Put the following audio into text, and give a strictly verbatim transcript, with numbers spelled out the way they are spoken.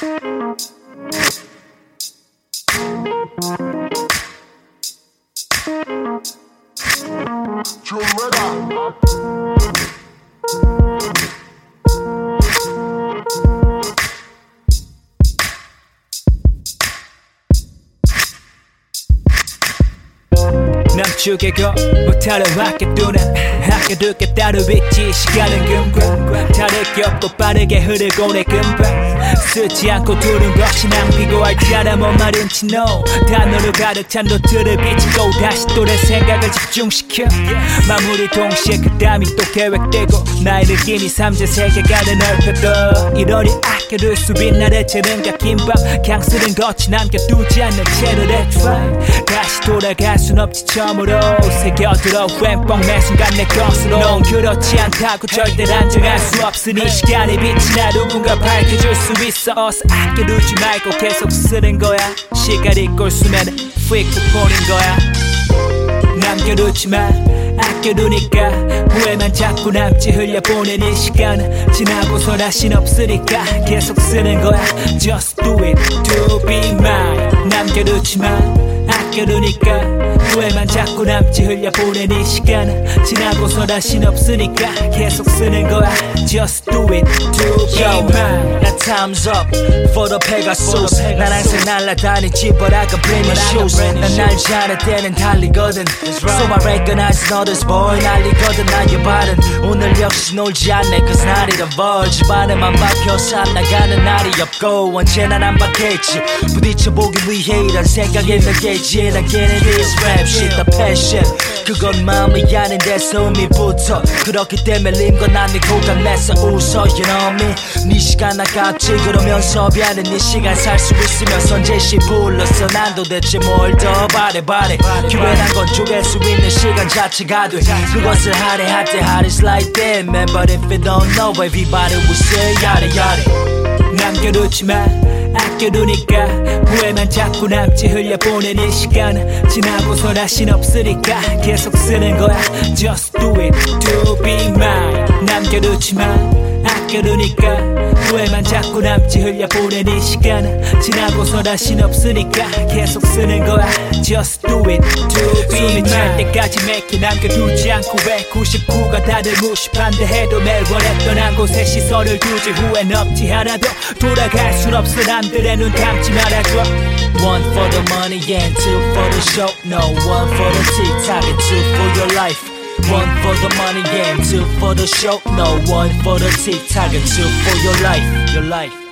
남쪽이고 못하러 밖에 두는 아껴둘게 따로 있지. 시간은 금방 다를 게 없고 빠르게 흐르고 내 금방 쓰지 않고 두는 것이 낭비고 알잖아. 뭔 말인지 no 단어로 가득 찬 노트를 비치고 다시 또 내 생각을 집중시켜 마무리 동시에 그 다음이 또 계획되고 나의 느낌이 삼재 세계관을 넓혀도 이러니 아껴둘 수 빛나를 채는 긴 밤 그냥 쓰는 것이 남겨두지 않는 채로 that's right. 다시 돌아갈 순 없지 처음으로 새겨들어 웬뻥 매 순간 내 것으로 넌 그렇지 않다고 절대 단정할 수 없으니 시간의 빛이나 누군가 밝혀줄 수 있어. 어서 아껴두지 말고 계속 쓰는 거야. 시간이 꼴수면 freak 보는 거야. 남겨두지 마 아껴두니까 후회만 자꾸 남지. 흘려보낸 이 시간 지나고서 다신 없으니까 계속 쓰는 거야. Just do it to be mine. 남겨두지 마 아껴두니까 후회만 자꾸 남지. 흘려보낸 이 시간 지나고서 다신 없으니까 계속 쓰는 거야. Just do it to be mine. Now time's up for the Pegasus. 난 항상 날아다니지 but I got brand new shoes. 난 알지 않을 때는 달리거든. So I recognize others boy 날리거든 나의 발은. 오늘 역시 놀지 않네 cause not it evolve. 집안에만 박혀서 안 나가는 날이 없고 언제나 난 박혀있지. 부딪혀보기 위해 이런 생각에 느껴지. 난 getting this rap shit the passion. 그건 마음이 아닌데서 의미부터 그렇기 때문에 림건 난 네 고감내서 웃어 you know me. 네 시간 아깝지 그러면서 미안해. 네 시간 살 수 있으면 선제시 불렀어. 난 도대체 뭘 더 바래 바래. 기회란 건 쪼갤 수 있는 시간 자체가 돼. 그것을 하래 할 때 hard is like that man. But if you don't know everybody will say yada yada. 남겨두지 마 아껴두니까 후회만 자꾸 남지. 흘려보낸 이 시간 지나고서 다신 없으니까 계속 쓰는 거야. Just do it to be mine. 남겨두지 마 아껴두니까 후회만 자꾸 남지. 흘려보낸 이 시간 지나고서 다신 없으니까 계속 쓰는 거야. Just do it to be mine. 숨이 찰 때까지 맥히 남겨두지 않고 왜 구십구가 다들 무시한데 해도 매일 원했던 한 곳에 시선을 두지. 후회는 없지 하나도 돌아갈 순 없어. 남들의 눈 감지 말아줘. One for the money and two for the show. No one for the TikTok and two for your life. One for the money and two for the show. No one for the TikTok and two for your life. Your life.